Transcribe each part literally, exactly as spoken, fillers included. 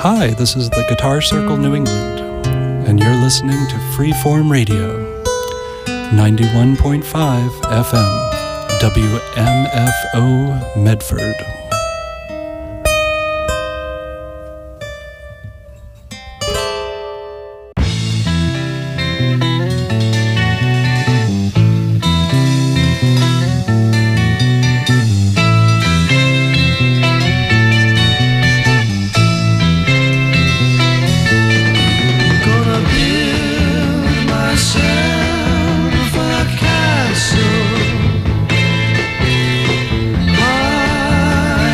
Hi, this is the Guitar Circle New England, and you're listening to Freeform Radio, ninety-one point five F M, W M F O Medford. Castle high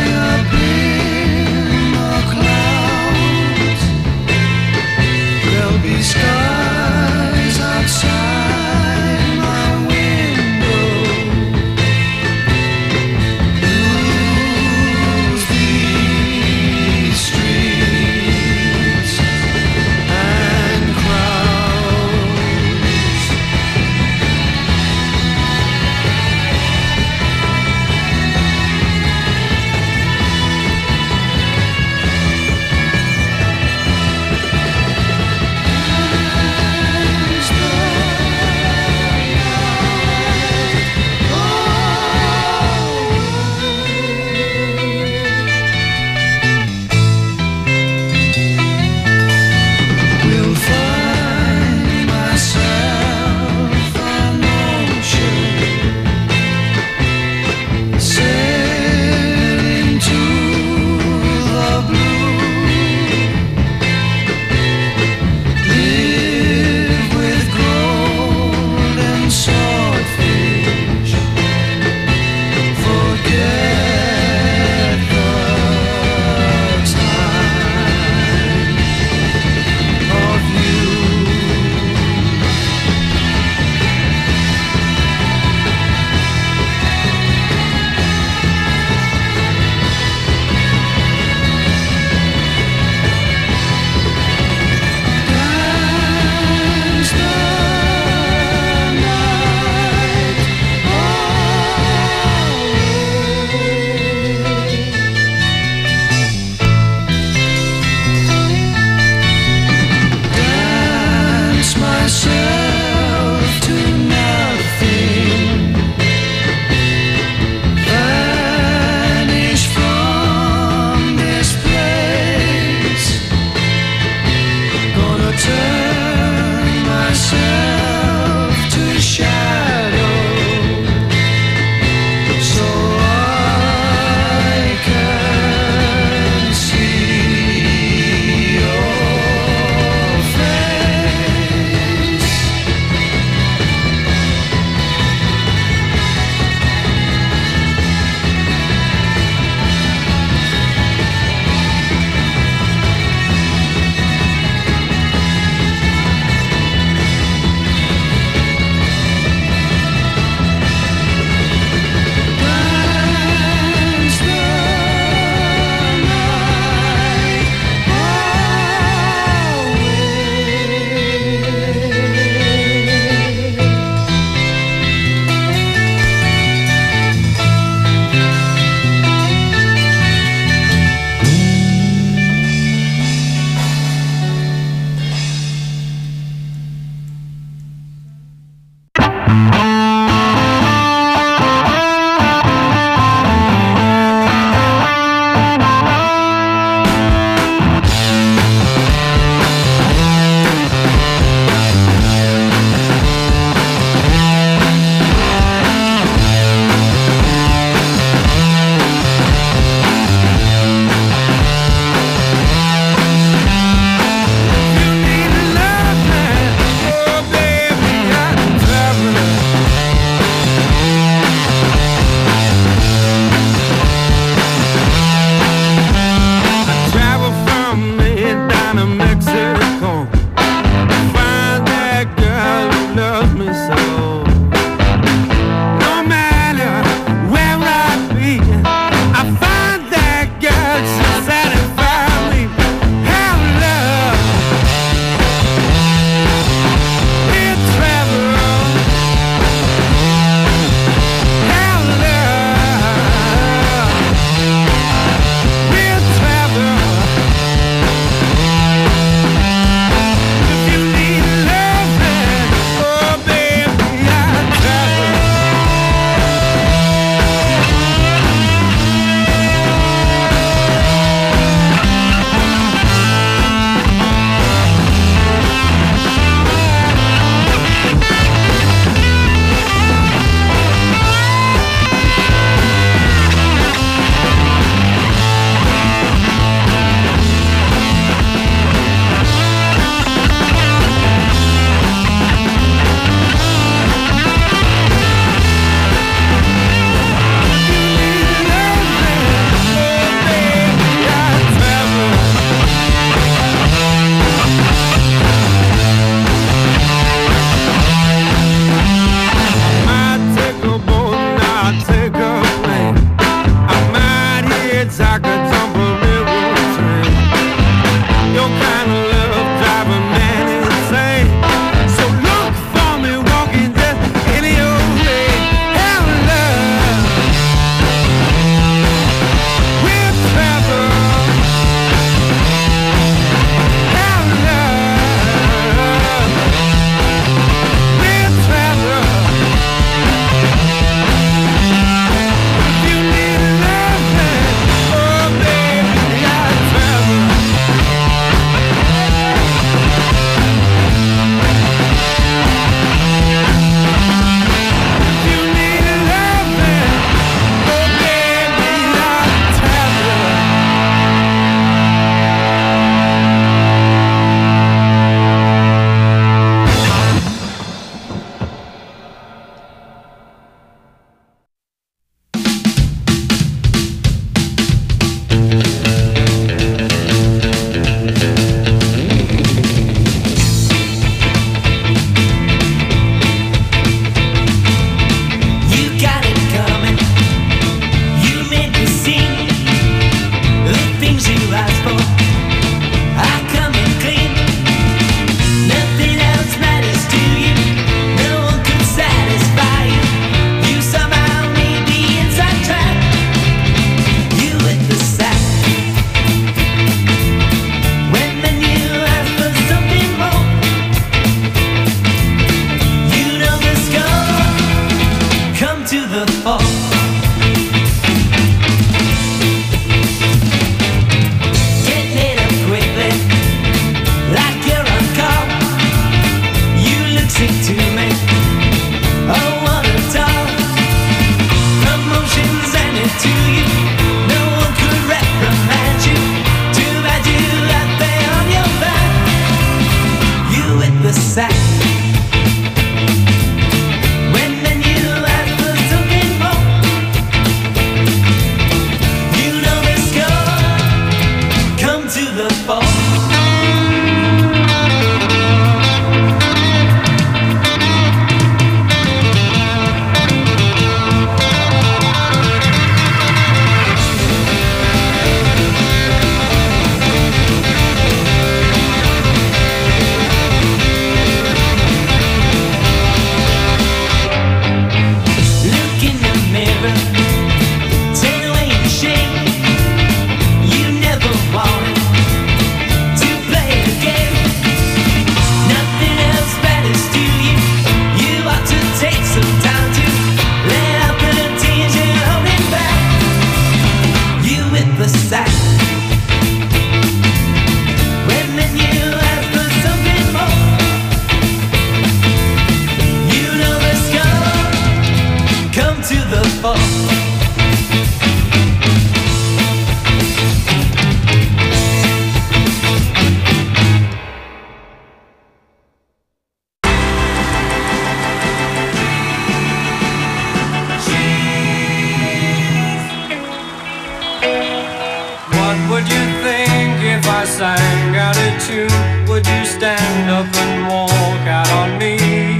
Would you think if I sang out of tune, would you stand up and walk out on me?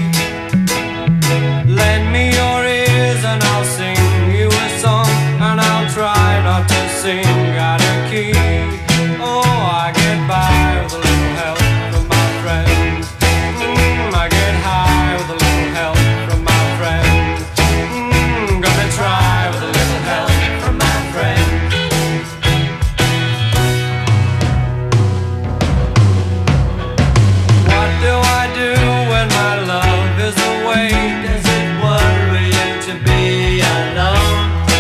Lend me your ears and I'll sing you a song, and I'll try not to sing out of key. Oh, I get by with a little help from my friends. Mm, I get high with a little help from my friends. Mm, gonna try with a little help from my friends. What do I do when my love is away? Does it worry you to be alone?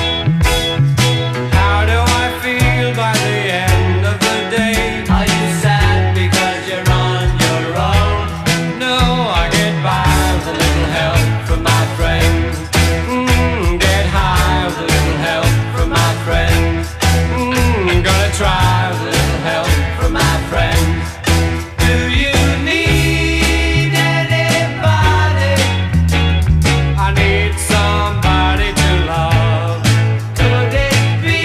How do I feel by the end of the day? Are you sad because you're on your own? No, I get by with a little help from my friends. Mm, get high with a little help from my friends. Mm, gonna try with a little help from my friends. Do you need anybody? I need somebody to love. Could it be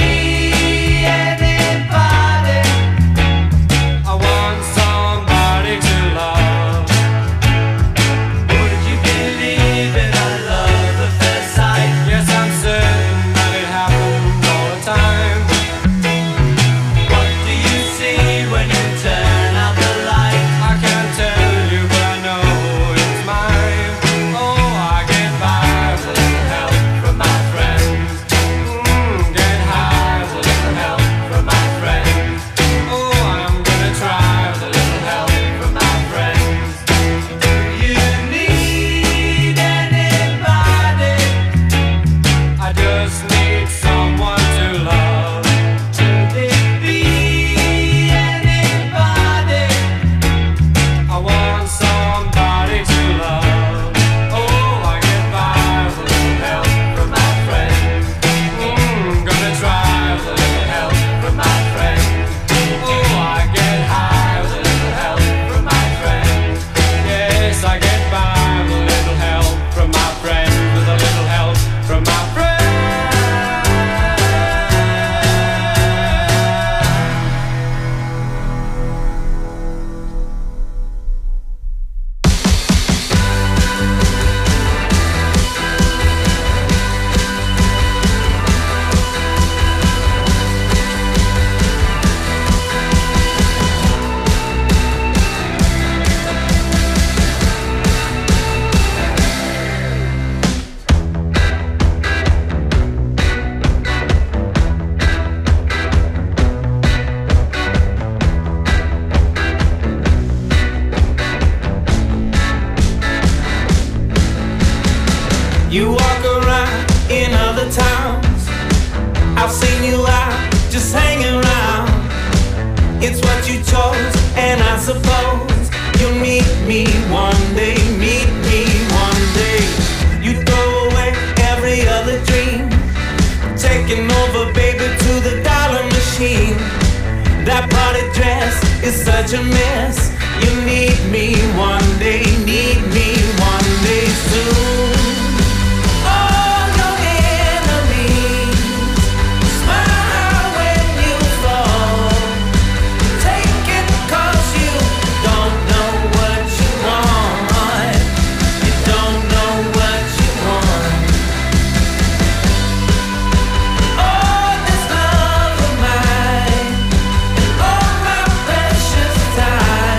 anybody? I want somebody to love. Would you believe in a love at first sight? Yes, I'm certain that it happens all the time. What do you see when you turn out the light? I can't tell you, but I know it's mine. Oh, I get by with a little help from my friends. Mm, get high with a little help from my friends. Oh, I'm gonna try with a little help from my friends. Do you need anybody? I just need someone to love. Could it be anybody? I want somebody to love. Oh, I get by with a little help from my friends. Mm, gonna try with a little help from my friends. Oh, I get high with a little help from my friends. Yes, I get by with a little help from my friends, with a little help from my friends. You walk around in other towns. I've seen you out just hanging around. It's what you chose, and I suppose you'll meet me one day. Meet me one day. You throw away every other dream, taking over, baby, to the dollar machine. That party dress is such a mess. You need me one day, need me one day soon. All your enemies smile when you fall. Take it 'cause you don't know what you want. You don't know what you want. Oh, this love of mine, oh my precious time.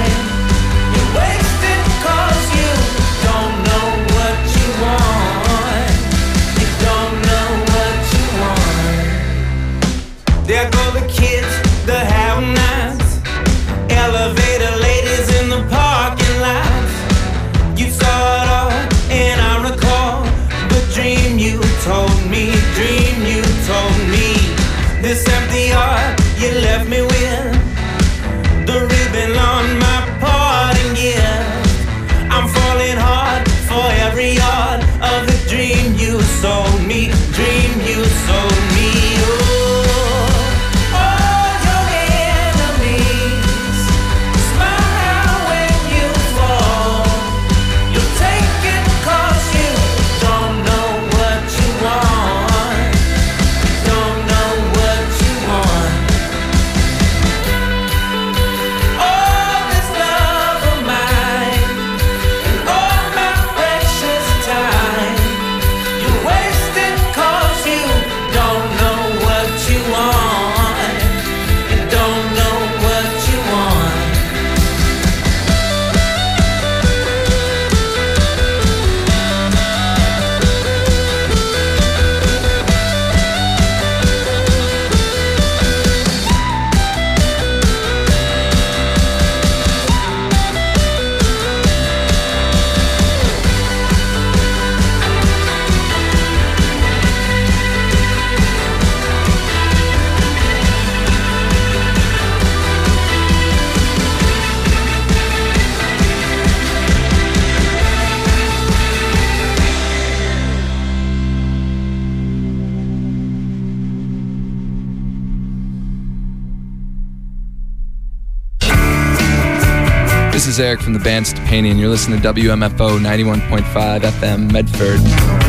is Eric from the band Stepanian. You're listening to W M F O ninety-one point five F M Medford.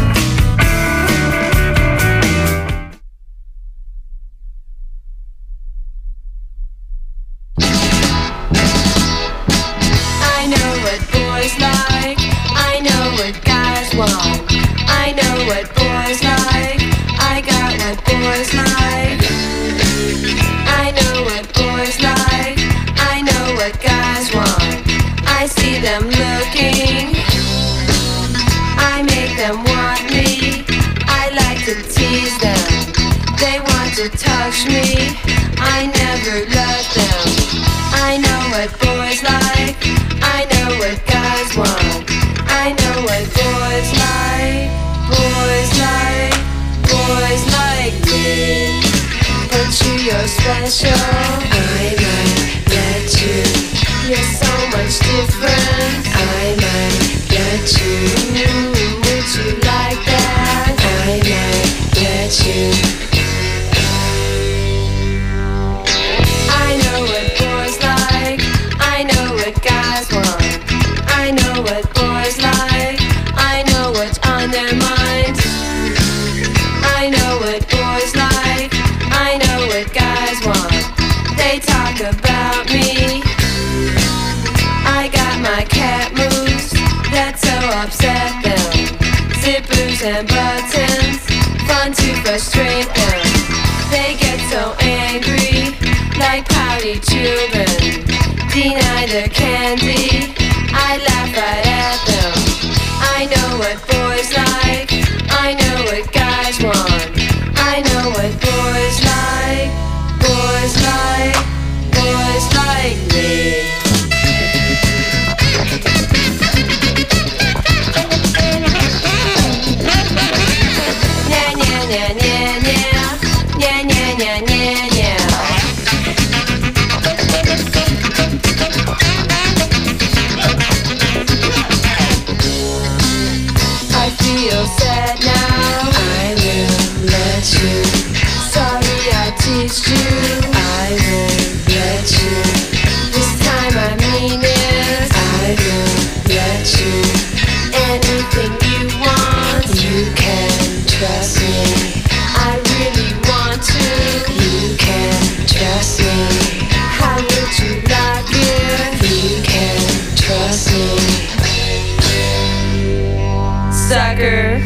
I know what boys like. I know what guys want. I know what boys like. I got what boys like. I know what boys like. I know what guys want. I see them looking. I make them want me. I like to tease them. They want to touch me. I never let them. I know what boys like. I know what guys want. I know what boys like. Boys like. Boys like me. But you, you're special. I might let you. You're so much different. I might let you. Would you like that? I might let you. I know what boys like. I know what guys want. I know what boys like. I know what's on their minds. I know what boys like. I know what guys want. They talk about me. I got my cat moves that so upset them. Zippers and buttons, fun to frustrate them. They get so angry, like pouty children. Deny their candy, I laugh right at them. I know what boys like. I know what guys want. I know what boys like. Boys like. Boys like me. Nya nya nya nya nya. Nya nya nya nya nya. I feel sad now. I will let you. Sorry I teased you. I will let you. This time I mean it. I will let you. Anything you want, you can trust me. I really want to. You can trust me. How would you like it? You can trust me. Sucker.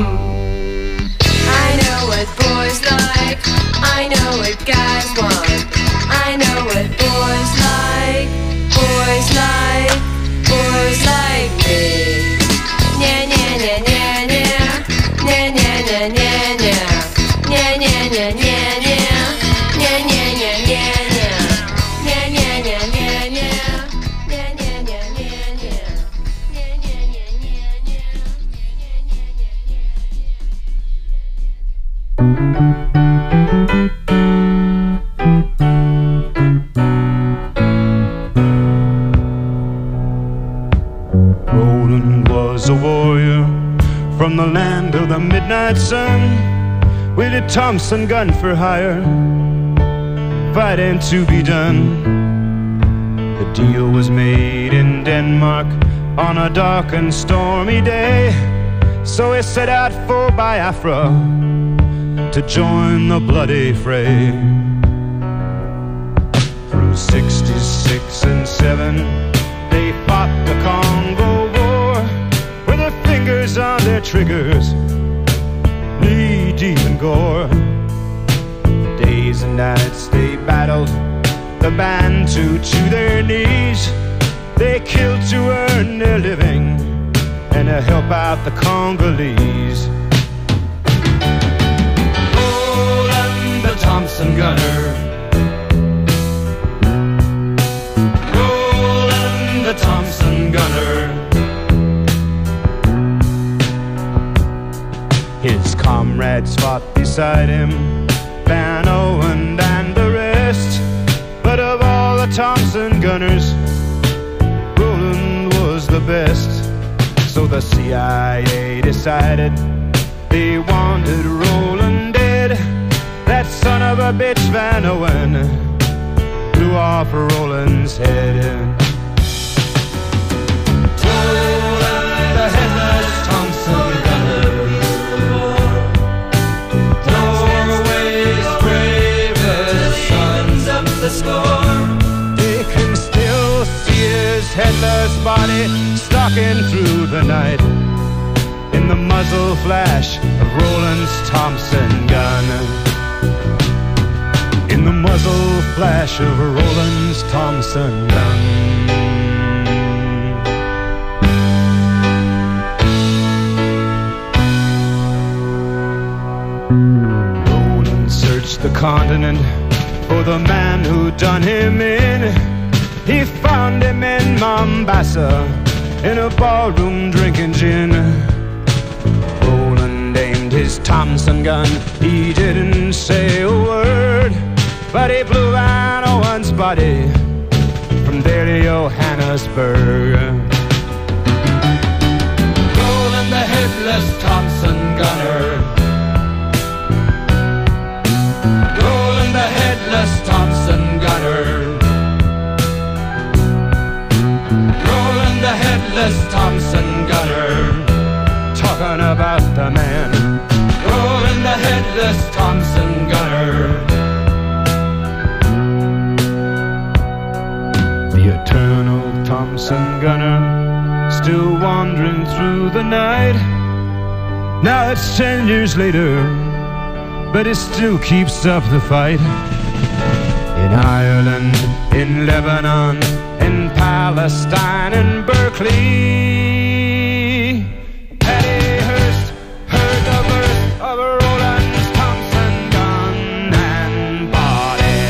I know what boys like. I know what guys want. I know what boys like. Boys like. Boys like me. Nya nya nya nya nya. Nya nya nya nya nya. Nya nya nya nya nya. Nya nya nya nya nya. Nya nya nya nya nya. Nya nya nya nya nya. Nya nya nya nya nya. Roland was a warrior from the land of the midnight sun, with a Thompson gun for hire, fighting to be done. The deal was made in Denmark on a dark and stormy day, so he set out for Biafra to join the bloody fray. Through sixty-six and seven, they fought the Congo War, with their fingers on their triggers, knee deep in gore. Days and nights they battled, the Bantu to their knees. They killed to earn their living and to help out the Congolese. Roland the Thompson gunner, Roland the Thompson gunner. His comrades fought beside him, Van Owen and the rest. But of all the Thompson gunners, Roland was the best. So the C I A decided they wanted Roland dead. That son of a bitch Van Owen blew off Roland's head. headless Thompson gunner. Norway's bravest sons up the score. They can still see his headless body stalking through the night in the muzzle flash of Roland's Thompson gun. In the muzzle flash of Roland's Thompson gun. Roland searched the continent for the man who done him in. He found him in Mombasa in a ballroom drinking gin. Roland aimed his Thompson gun, he didn't say a word, but he blew Van Owen's body from there to Johannesburg. Roland the headless Thompson gunner. Roland the headless Thompson gunner. Roland the headless Thompson gunner. Talking about the man. Roland the headless Thompson gunner. The eternal Thompson gunner, still wandering through the night. Now it's ten years later, but it still keeps up the fight. In Ireland, in Lebanon, in Palestine, in Berkeley, Patty Hearst heard the birth of Roland's Thompson gun and body.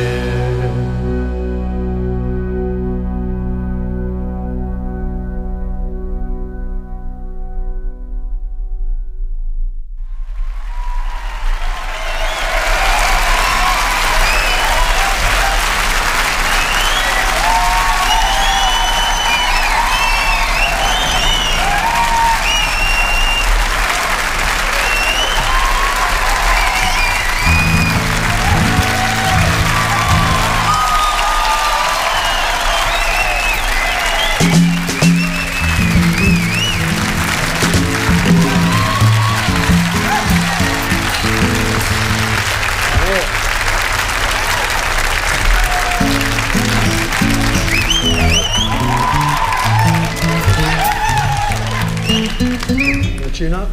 Tune up.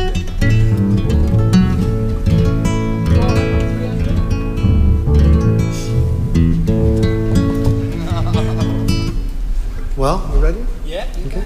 Well, we ready? Yeah. Okay.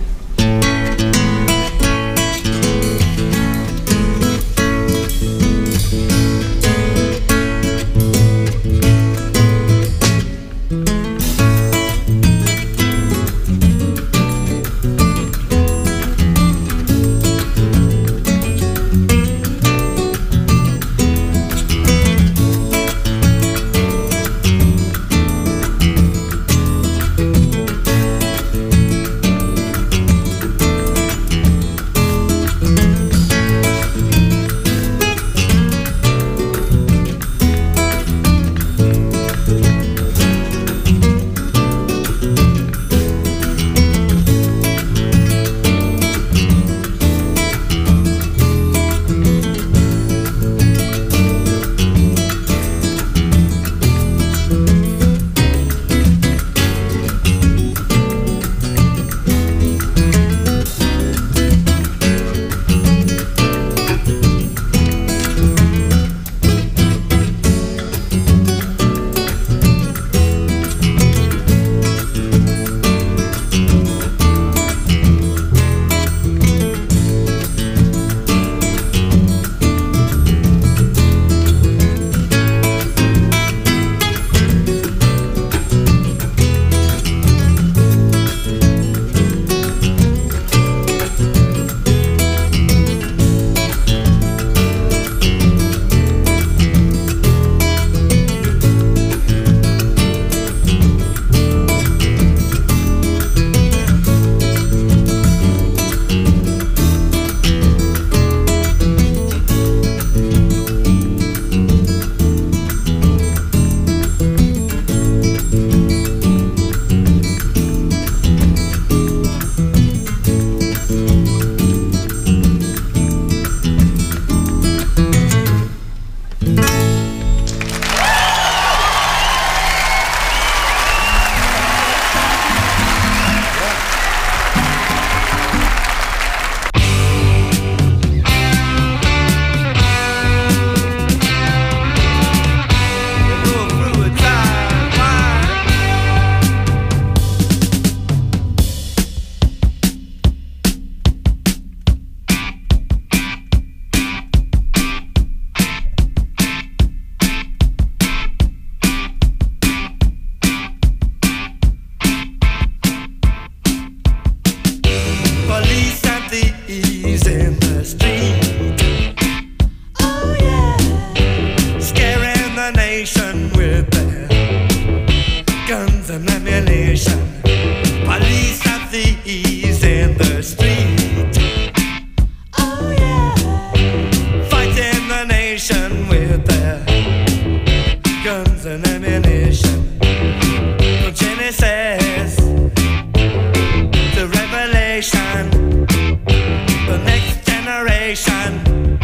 with their guns and ammunition. Police and thieves in the street. Oh yeah. Fighting the nation with their guns and ammunition. From Genesis to Revelation, the next generation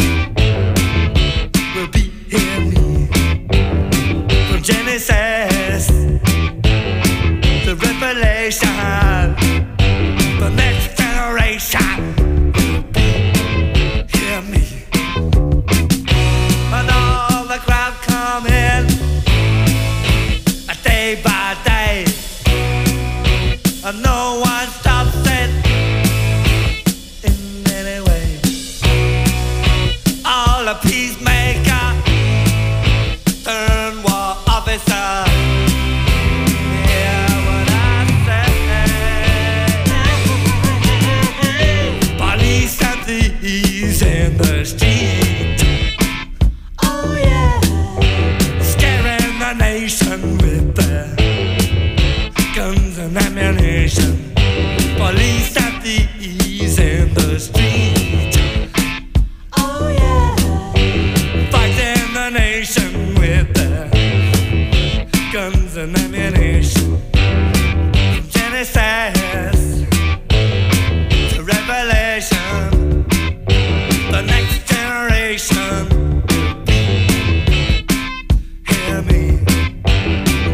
will be in me. From Genesis to Revelation, the next generation will be hear me. And all the crowd come in, day by day, and no one stops it in any way. All the peacemaker turn war officer. Hear what I say. Police and thieves in the street. Oh yeah. Scaring the nation with their guns and ammunition. Police and thieves in the street. Oh yeah. Fighting the nation with their guns and ammunition. From Genesis to Revelation, the next generation will be, hear me.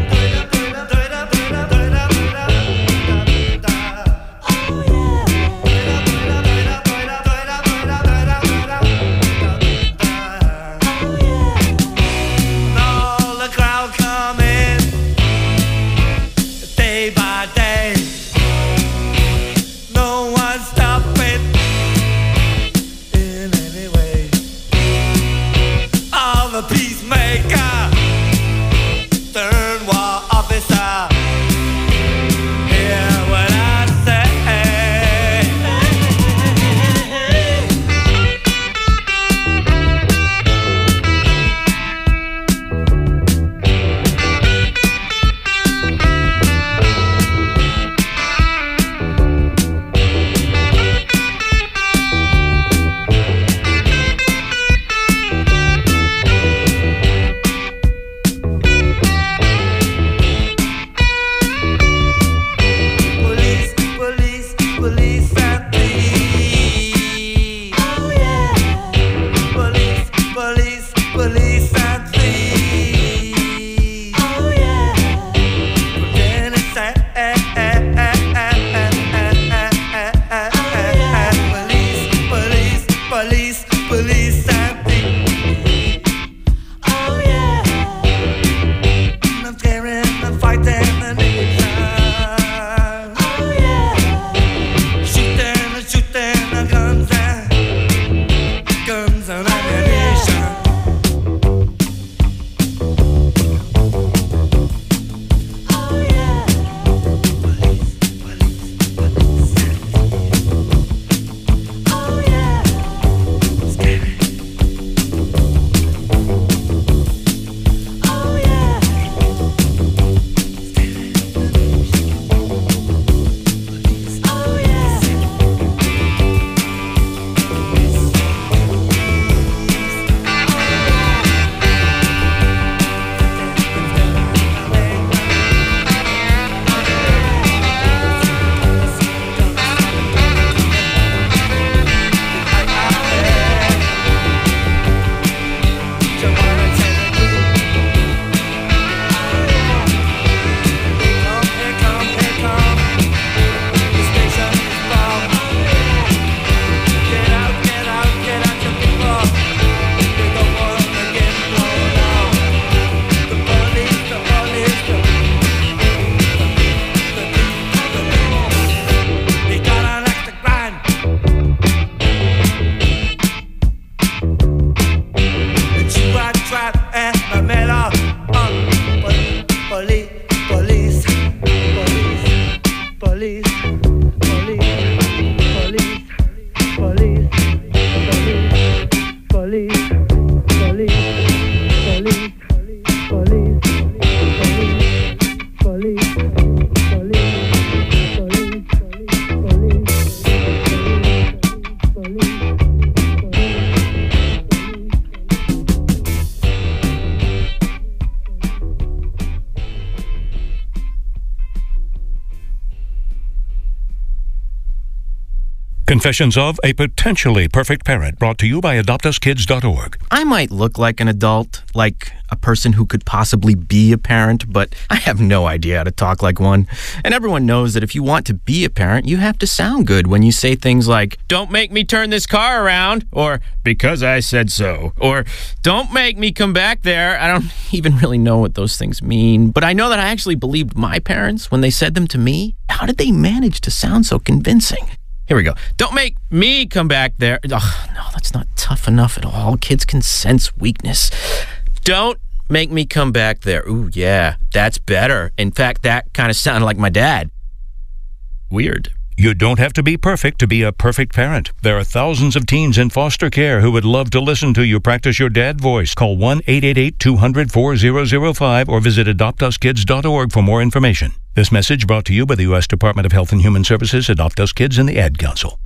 Confessions of a Potentially Perfect Parent, brought to you by adopt us kids dot org. I might look like an adult, like a person who could possibly be a parent, but I have no idea how to talk like one. And everyone knows that if you want to be a parent, you have to sound good when you say things like, "Don't make me turn this car around," or "because I said so," or "don't make me come back there." I don't even really know what those things mean, but I know that I actually believed my parents when they said them to me. How did they manage to sound so convincing? Here we go. "Don't make me come back there." Oh, no, that's not tough enough at all. Kids can sense weakness. "Don't make me come back there." Ooh, yeah, that's better. In fact, that kind of sounded like my dad. Weird. You don't have to be perfect to be a perfect parent. There are thousands of teens in foster care who would love to listen to you practice your dad voice. Call one eight eight eight, two hundred, four thousand five or visit adopt us kids dot org for more information. This message brought to you by the U S Department of Health and Human Services, Adopt Us Kids, and the Ad Council.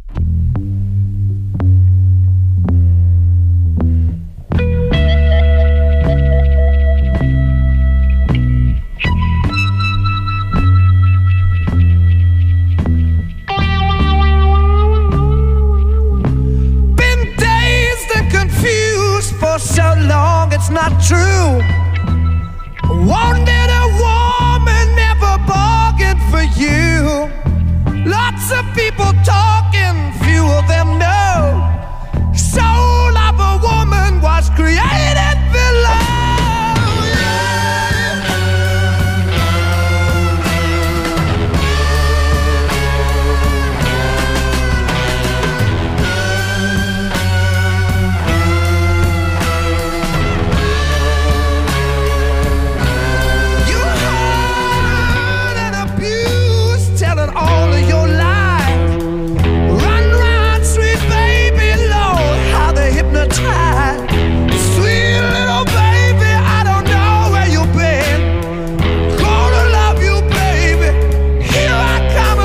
Been dazed and confused for so long, it's not true. Wanted a woman, never bargained for you. Lots of people talking, few of them know. Soul of a woman was created below. All of your life, run, run, sweet baby, Lord, how they hypnotize. Sweet little baby, I don't know where you've been. Gonna love you, baby. Here I come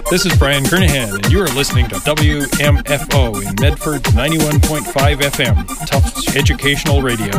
This is Brian Kernahan, and you are listening to W M F O in Medford ninety-one point five F M, Tufts Educational Radio.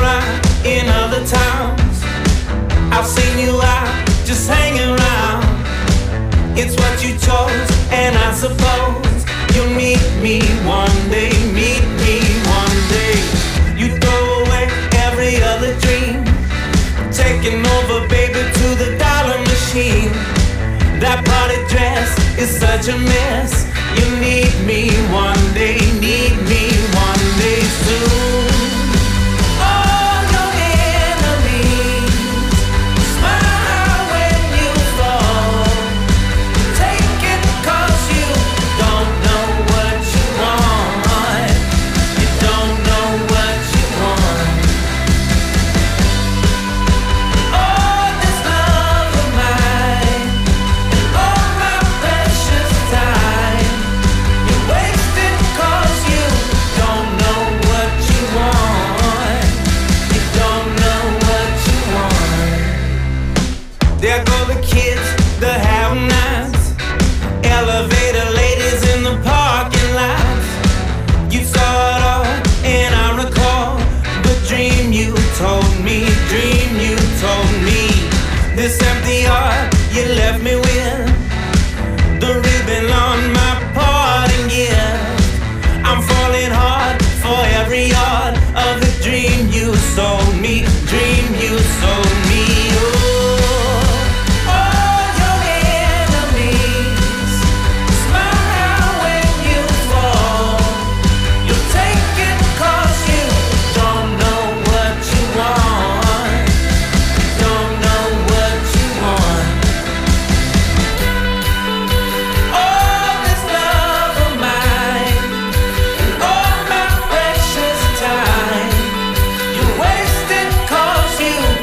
around in other towns. I've seen you out just hanging around. It's what you chose, and I suppose you'll meet me one day, meet me one day. You throw away every other dream, taking over, baby, to the dollar machine. That party dress is such a mess. You need me one day, need me one day soon. All your enemies smile when you fall. Take it 'cause you don't know what you want. You don't know what you want. Oh, this love of mine, oh my precious time, you waste it 'cause you don't know what you want. You don't know what you want. There go the kids, the have-nots, elevator ladies in the parking lots. You saw it all, and I recall the dream you told me, dream you told me. This empty heart you left me with, the ribbon on my parting gift. I'm falling hard for every yard of the dream you sold me, dream you sold me. Oh, all your enemies smile when you fall. You take it 'cause you don't know what you want. Don't know what you want. All this love of mine, and all my precious time, you waste it 'cause you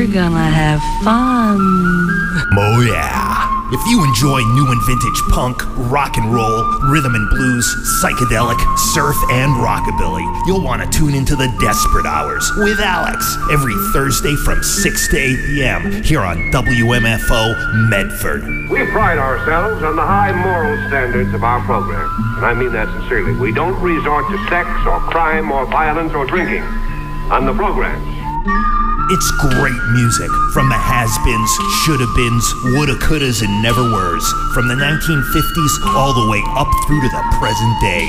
We're gonna have fun. Oh yeah. If you enjoy new and vintage punk, rock and roll, rhythm and blues, psychedelic, surf, and rockabilly, you'll want to tune into the Desperate Hours with Alex every Thursday from six to eight p.m. here on W M F O Medford. We pride ourselves on the high moral standards of our program, and I mean that sincerely. We don't resort to sex or crime or violence or drinking on the programs. It's great music from the has-beens, shoulda-beens, woulda, couldas, and never-weres, from the nineteen fifties all the way up through to the present day.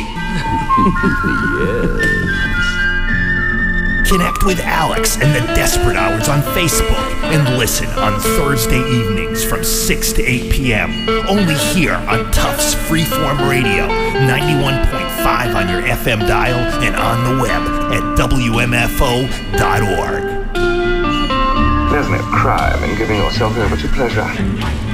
Yes. Connect with Alex and the Desperate Hours on Facebook and listen on Thursday evenings from six to eight p.m. only here on Tufts Freeform Radio, ninety-one point five on your F M dial and on the web at W M F O dot org. There's no crime in giving yourself over to pleasure.